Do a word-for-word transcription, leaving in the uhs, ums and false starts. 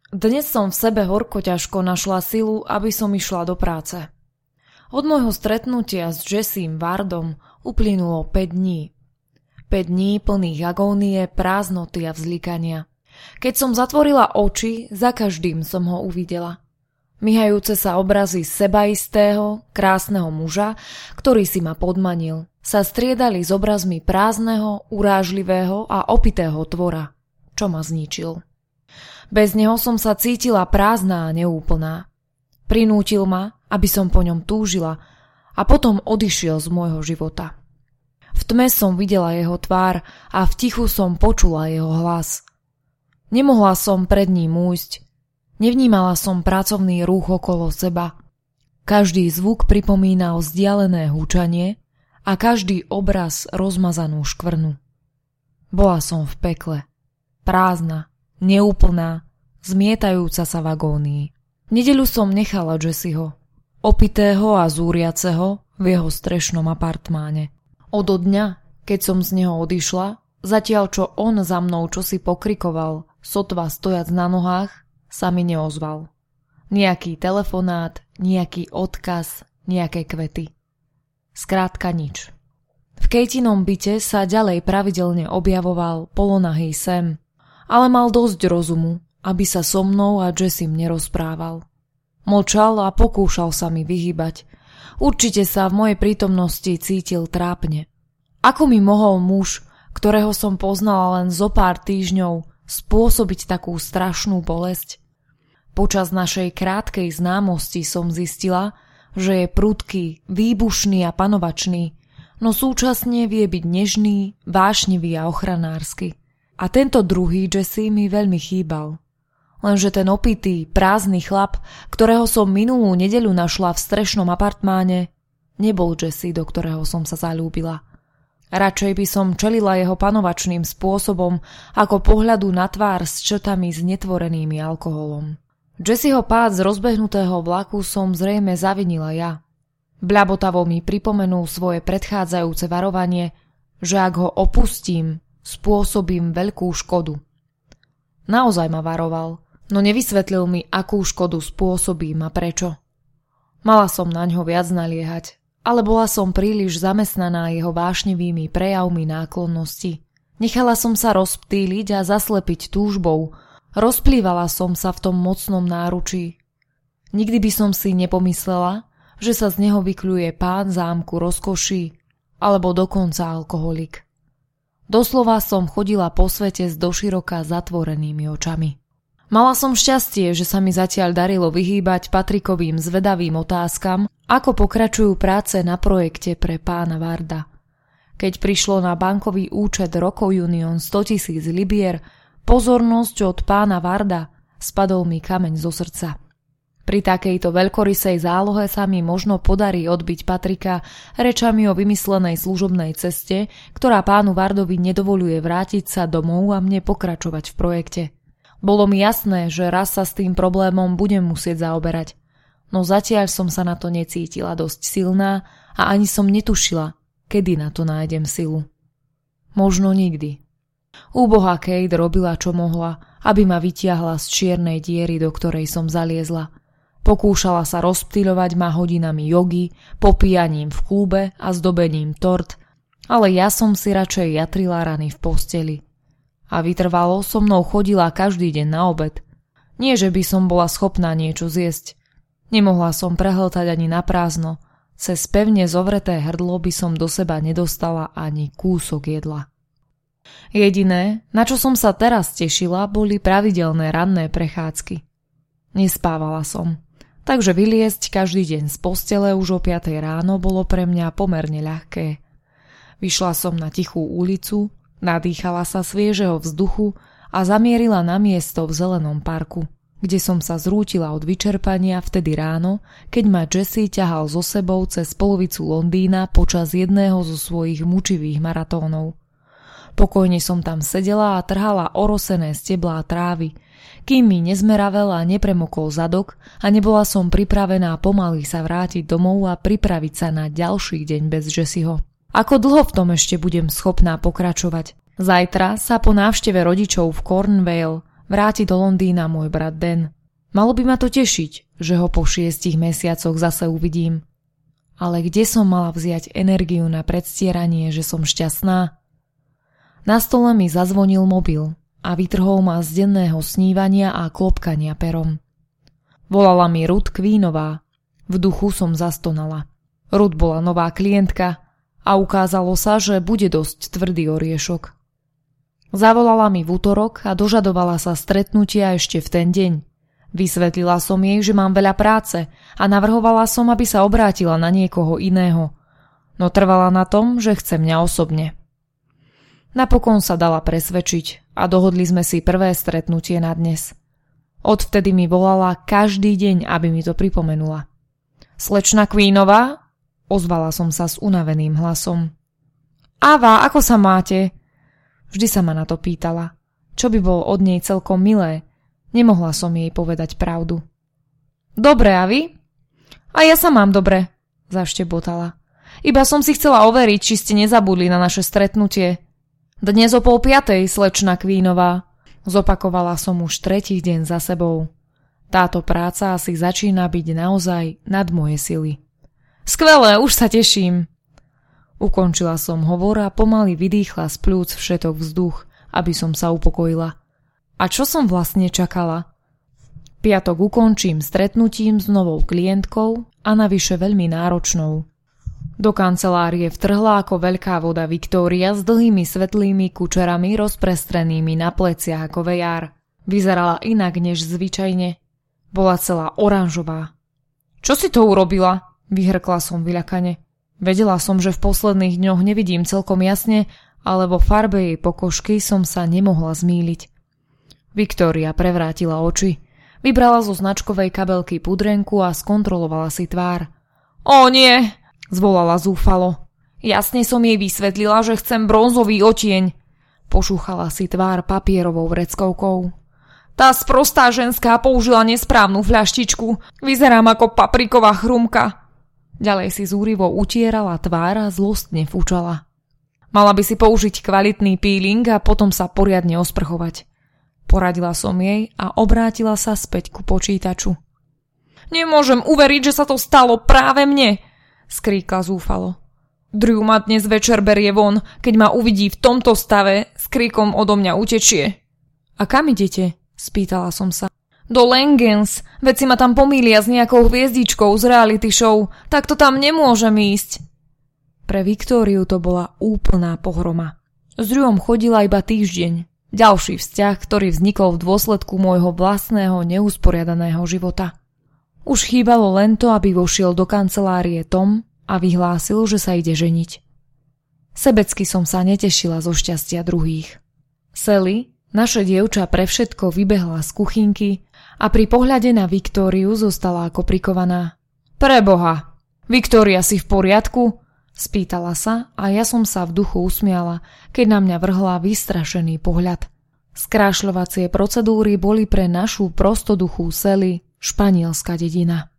Dnes som v sebe horko ťažko našla silu, aby som išla do práce. Od môjho stretnutia s Jessim Wardom uplynulo päť dní. päť dní plných agónie, prázdnoty a vzlikania. Keď som zatvorila oči, za každým som ho uvidela. Myhajúce sa obrazy sebaistého, krásneho muža, ktorý si ma podmanil, sa striedali s obrazmi prázdneho, urážlivého a opitého tvora, čo ma zničil. Bez neho som sa cítila prázdna a neúplná. Prinútil ma, aby som po ňom túžila, a potom odišiel z môjho života. V tme som videla jeho tvár a v tichu som počula jeho hlas. Nemohla som pred ním újsť. Nevnímala som pracovný rúch okolo seba. Každý zvuk pripomínal vzdialené húčanie a každý obraz rozmazanú škvrnu. Bola som v pekle. Prázdna, neúplná, zmietajúca sa v agónii. V nedeľu som nechala Jesseho, opitého a zúriaceho, v jeho strešnom apartmáne. Od dňa, keď som z neho odišla, zatiaľ čo on za mnou čosi pokrikoval, sotva stojac na nohách, sa mi neozval. Nejaký telefonát, nejaký odkaz, nejaké kvety. Skrátka nič. V Kejtinom byte sa ďalej pravidelne objavoval polonahý Sam, ale mal dosť rozumu, aby sa so mnou a Jessim nerozprával. Mlčal a pokúšal sa mi vyhýbať. Určite sa v mojej prítomnosti cítil trápne. Ako mi mohol muž, ktorého som poznala len zo pár týždňov, spôsobiť takú strašnú bolesť? Počas našej krátkej známosti som zistila, že je prudký, výbušný a panovačný, no súčasne vie byť nežný, vášnivý a ochranársky. A tento druhý Jesse mi veľmi chýbal. Lenže ten opitý, prázdny chlap, ktorého som minulú nedeľu našla v strešnom apartmáne, nebol Jesse, do ktorého som sa zaľúbila. Radšej by som čelila jeho panovačným spôsobom, ako pohľadu na tvár s črtami znetvorenými alkoholom. Jesseho pád z rozbehnutého vlaku som zrejme zavinila ja. Bľabotavo mi pripomenul svoje predchádzajúce varovanie, že ak ho opustím, spôsobím veľkú škodu. Naozaj ma varoval, no nevysvetlil mi, akú škodu spôsobím a prečo. Mala som na ňo viac naliehať, ale bola som príliš zamestnaná jeho vášnivými prejavmi náklonnosti. Nechala som sa rozptýliť a zaslepiť túžbou. Rozplývala som sa v tom mocnom náručí. Nikdy by som si nepomyslela, že sa z neho vykľuje pán zámku rozkoší alebo dokonca alkoholik. Doslova som chodila po svete s doširoka zatvorenými očami. Mala som šťastie, že sa mi zatiaľ darilo vyhýbať Patrikovým zvedavým otázkam, ako pokračujú práce na projekte pre pána Warda. Keď prišlo na bankový účet Rokov Union stotisíc libier, pozornosť od pána Warda, spadol mi kameň zo srdca. Pri takejto veľkorysej zálohe sa mi možno podarí odbiť Patrika rečami o vymyslenej služobnej ceste, ktorá pánu Wardovi nedovoľuje vrátiť sa domov a mne pokračovať v projekte. Bolo mi jasné, že raz sa s tým problémom budem musieť zaoberať, no zatiaľ som sa na to necítila dosť silná a ani som netušila, kedy na to nájdem silu. Možno nikdy. Úbohá Kate robila, čo mohla, aby ma vytiahla z čiernej diery, do ktorej som zaliezla. Pokúšala sa rozptýľovať ma hodinami jogy, popíjaním v klube a zdobením tort, ale ja som si radšej jatrila rany v posteli. A vytrvalo so mnou chodila každý deň na obed. Nie, že by som bola schopná niečo zjesť. Nemohla som prehltať ani na prázdno. Cez pevne zovreté hrdlo by som do seba nedostala ani kúsok jedla. Jediné, na čo som sa teraz tešila, boli pravidelné ranné prechádzky. Nespávala som, takže vyliesť každý deň z postele už o piatej ráno bolo pre mňa pomerne ľahké. Vyšla som na tichú ulicu, nadýchala sa sviežeho vzduchu a zamierila na miesto v zelenom parku, kde som sa zrútila od vyčerpania vtedy ráno, keď ma Jesse ťahal so sebou cez polovicu Londýna počas jedného zo svojich mučivých maratónov. Pokojne som tam sedela a trhala orosené steblá trávy, kým mi nezmeravel a nepremokol zadok a nebola som pripravená pomaly sa vrátiť domov a pripraviť sa na ďalší deň bez Jesseho. Ako dlho v tom ešte budem schopná pokračovať? Zajtra sa po návšteve rodičov v Cornwall vráti do Londýna môj brat Dan. Malo by ma to tešiť, že ho po šiestich mesiacoch zase uvidím. Ale kde som mala vziať energiu na predstieranie, že som šťastná? Na stole mi zazvonil mobil a vytrhol ma z denného snívania a klopkania perom. Volala mi Ruth Queenová. V duchu som zastonala. Ruth bola nová klientka a ukázalo sa, že bude dosť tvrdý oriešok. Zavolala mi v útorok a dožadovala sa stretnutia ešte v ten deň. Vysvetlila som jej, že mám veľa práce a navrhovala som, aby sa obrátila na niekoho iného. No trvala na tom, že chce mňa osobne. Napokon sa dala presvedčiť a dohodli sme si prvé stretnutie na dnes. Odvtedy mi volala každý deň, aby mi to pripomenula. Slečna Queenová? Ozvala som sa s unaveným hlasom. Ava, ako sa máte? Vždy sa ma na to pýtala. Čo by bolo od nej celkom milé. Nemohla som jej povedať pravdu. Dobre, a vy? A ja sa mám dobre, zaštebotala. Iba som si chcela overiť, či ste nezabudli na naše stretnutie. Dnes o pol piatej, slečna Queenová. Zopakovala som už tretí deň za sebou. Táto práca asi začína byť naozaj nad moje sily. Skvelé, už sa teším. Ukončila som hovor a pomaly vydýchla z pľúc všetok vzduch, aby som sa upokojila. A čo som vlastne čakala? Piatok ukončím stretnutím s novou klientkou a navyše veľmi náročnou. Do kancelárie vtrhla ako veľká voda Viktória s dlhými svetlými kučerami rozprestrenými na pleciach ako vejár. Vyzerala inak než zvyčajne. Bola celá oranžová. Čo si to urobila? Vyhrkla som vyľakane. Vedela som, že v posledných dňoch nevidím celkom jasne, ale vo farbe jej pokožky som sa nemohla zmýliť. Viktória prevrátila oči. Vybrala zo značkovej kabelky pudrenku a skontrolovala si tvár. Ó nie, zvolala zúfalo. Jasne som jej vysvetlila, že chcem bronzový otieň. Pošúchala si tvár papierovou vreckovkou. Tá sprostá ženská použila nesprávnu fľaštičku. Vyzerám ako papriková chrumka. Ďalej si zúrivo utierala tvár a zlostne fúčala. Mala by si použiť kvalitný peeling a potom sa poriadne osprchovať. Poradila som jej a obrátila sa späť ku počítaču. Nemôžem uveriť, že sa to stalo práve mne, skríkla zúfalo. Drew ma dnes večer berie von, keď ma uvidí v tomto stave, s kríkom odo mňa utečie. A kam idete? Spýtala som sa. Do Langens, veď si ma tam pomýlia s nejakou hviezdičkou z reality show, tak to tam nemôžem ísť. Pre Viktóriu to bola úplná pohroma. S Drewom chodila iba týždeň. Ďalší vzťah, ktorý vznikol v dôsledku môjho vlastného neusporiadaného života. Už chýbalo len to, aby vošiel do kancelárie Tom a vyhlásil, že sa ide ženiť. Sebecky som sa netešila zo šťastia druhých. Sally, naše dievča, pre všetko vybehla z kuchynky a pri pohľade na Viktóriu zostala ako prikovaná. Preboha, Viktória, si v poriadku? Spýtala sa a ja som sa v duchu usmiala, keď na mňa vrhla vystrašený pohľad. Skrášľovacie procedúry boli pre našu prostoduchú Sally španielská dedina.